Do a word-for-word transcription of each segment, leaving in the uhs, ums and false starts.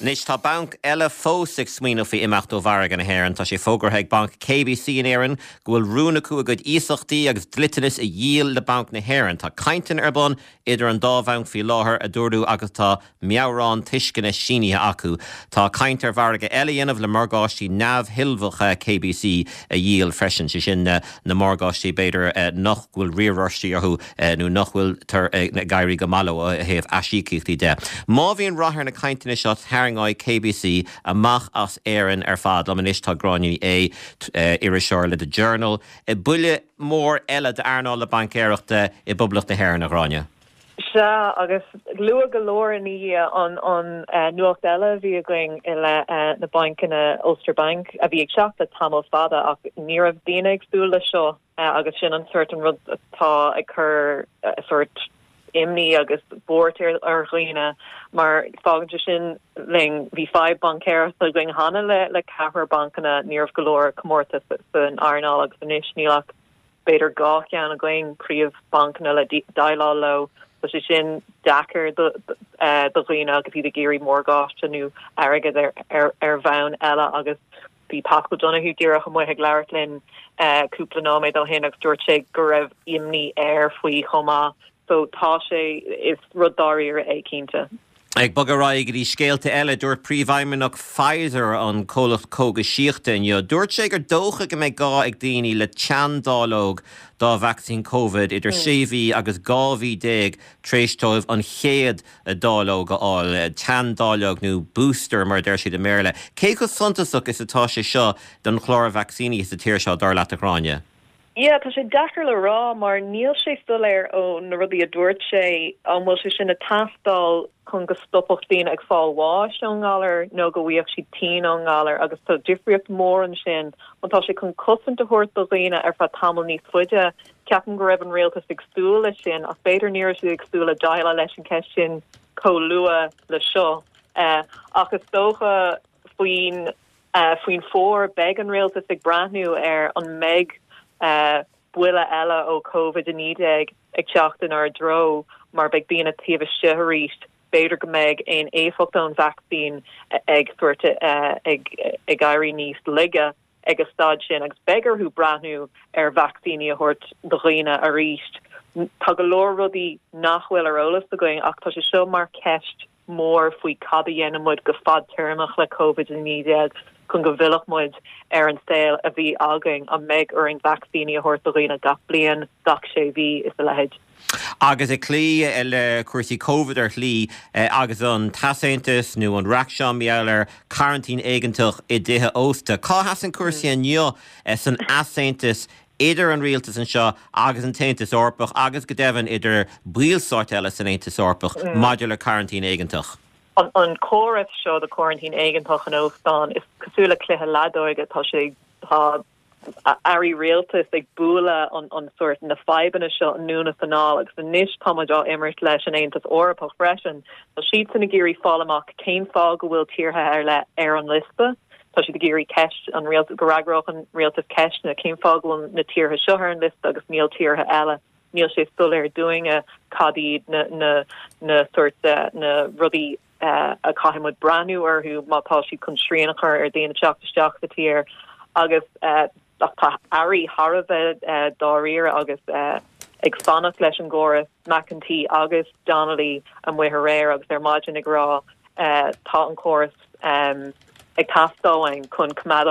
Nis tá bank eile fósig smíanú fi imeacht ó bharag an héan tá sé fógur heag bank K B C in éan gohfuil rúnaú a go ísachtaí agus glitanis a díal le bank na héan tá caintin arbon idir an dábhank fi láthair a dúrú agus tá meabhrán tuiscinna sínithe acu. Tá caintar bharga eile dhéanamh le margáistí neamh-hilbheacha K B C a díal freisin sé sin na margáistí beidir nach bhfuil riarráistí arthú nó nach bhfuil tar gairí go malo a héamh asícíochtaí de. Má bhíon rathair na caintina seo Haringáid K B C amach as éireann ar fad le manis tá gráinú é iiri seoir le The Journal. I buile mór eile de airnáil le bancéireachta i bublacht na héir na gráine. Se agus lua golóir ní an an nuacht eile bhí a going ile na bankinna Ulster Bank a bhí ag seach a tamil fada ach ní raibh daoine ag súil le seo agus sin an certain rud atá ag chur sort imni agus boortir ar ghuine, maar fágan sin ling vi five bancéir so going hanna le le cahar bankana níorh golóir comórta san airnáil agus an isníach beidir gách an a going príomh bankana le dailá lo so sé sin dachar do ghuine agus iad a géirí mór gáistú airgad ar ar ar bhain eile agus bhí Pascal Donahue díreach an muithe leirlinn cúpla nóméid ó hin agus dúirt sé go raibh imní air faoi chomá. So tá sé is rudáir é cínta. Ag bag ará gur í scéalta eile dúirt príomhhaimimeach Pfizer an cólacht cóga síochta inniu. Dúirt sé gur dócha go méid gá ag daoine le teandálóg dá vaccín Covid idir séhí agus gáhí déag tréistóibh an chéad a dálóg áil teandálóg nó booster mar deir siad a méile. Cé go suntasach is atá sé seo don chlór vaccíní is a tíir seo dar leat a gráine? Yeah, tá sé dechar le rá mar níl sé stoléir ó na rudí a dúirt sé an bhfuil sé sin na tastal chun go stoppachtaín ag fáilháis an gáir nó go bhíoh si tí an gáir agus tá difriocht mór an sin antá sé chun cosan de thuirt do réine ar fa tamil níos fuide ceapan go raibh an réaltas ag stúla sin a féidir níir si ag stúla daile leis an ceis sin có lua le seo agus dócha faoin faoin fór beg an réaltas ag brandnú ar an meg Uh, buile eile ó Covid in idag ag teachtain ar dro mar beag bíon a taobh sithearíist beidir go méid ein éfachtain vaccín ag suirte uh, ag ag airí níos liga ag a stad sin agus begarthú brathnú ar vaccíní a thuirt do riine a ríist. Tá go leor rudí nachhfuil ar olalas a going ach tá sé seo mar ceist mór faoi cad a dhéanamid go fad termach le Covid in idag chun go bhilach muid ar an saoil a bhí againg an méid ar an vaccíní a thuirt do riine gach bliain gach sé bhí is a lehéid. Agus a clí le cuasaí Covid ar chlí agus an tasaintas nó an reacsán meallar quarantín éigeantach i dtithe ósta. Cá has an cuasaí anneo san asaintas idir an rialtas an seo agus an taintas orpach agus go deimhin idir bríalsáit eile san aontas orpach maidir le quarantín éigeantach. An, an chorus seo the quarantine éigeantach an óstán is cosúla cluthe ladóige tá sé tá airí rialtas ag búla an an sort na fibanna seo an núna fanál agus an níos táimeadá imirt leis an aontas orpach freisin. Tá siad san na géirí fálamach céim fá go bhfuil tíortha ar le ar an lispa. Tá si de géirí ceist an rialtas go ragroch an rialtas ceist na céim fá go na tíortha seo ar an lista agus níl tíortha eile. Níl sé stoléir doing a cadíd na na na sort uh, na rudí Uh, a caiimid brandú ar who mátá si chun sríanach ar déana teachtasteach sa tír agus uh, tá airí Harbheith uh, dáíir agus uh, ag fannach leis an ggóras McEntee agus Donnelly an mhuithe réir agus ar maidin ag rá uh, tá an choras um, ag tastáin chun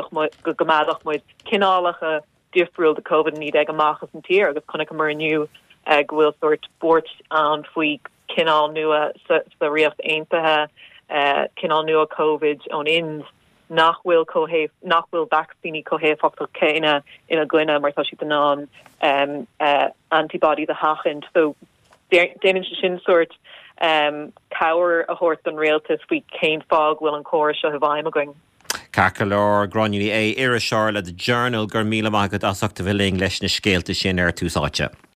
go gomadach muid cinálacha difriúil de Covid ní ag amachchas an tír agus chuna go mar aniu uh, go bhfuil sort bort an faoi cinál nua sa, sa riacht aontathe uh, cinál nua Covid ón ins nachhfuil cohéh nachhfuil vaccíní cohéfachtal céine ina gcuine mar tá si den ná um, uh, antibody de hachint so déanaan sin sort um, cabhar a thuirt an réaltas faoi céim fág bhfuil an cóir seo bhhaim a going. Cacalor gráinú é iiri seoir le The Journal gur míle maigad asachta bhfuil leis na scéalta sin ar túsáite.